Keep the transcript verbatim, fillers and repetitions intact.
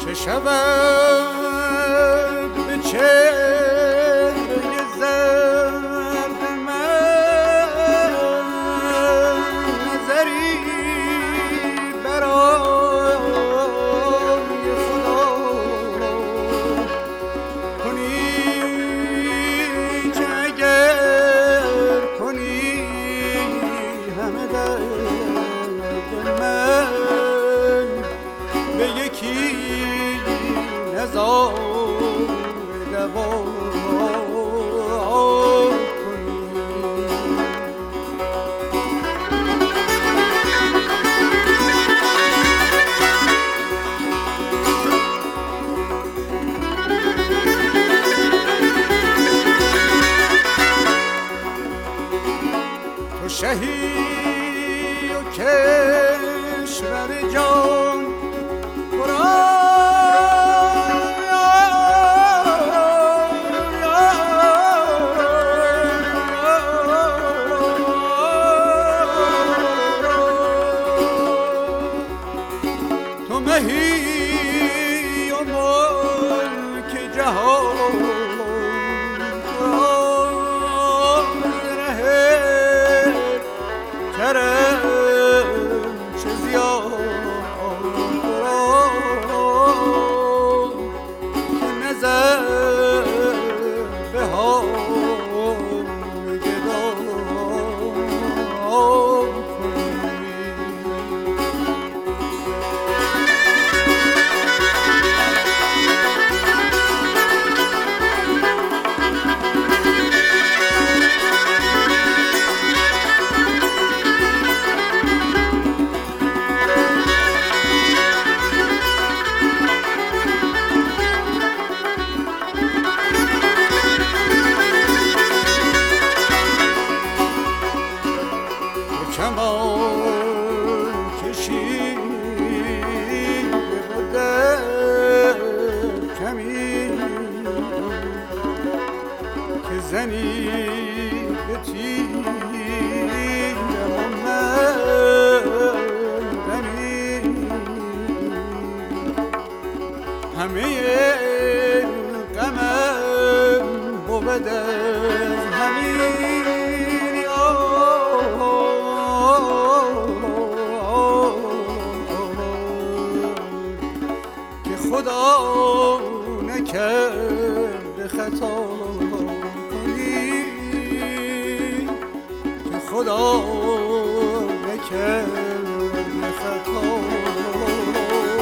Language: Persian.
چه شود به چهره زرد من نظری برای خدا کنی که اگر کنی همه درد من به یکی نزار دوا تو شهی و کشور جان تو مهی و ملک جهان کرم چه زیاد که نظر به حال گدا کمان کشیده بود در کمین که زنی به تیرم و من بنی همه غمم بود از همین خدا نکرده خطا کنی که خدا نکرده خطا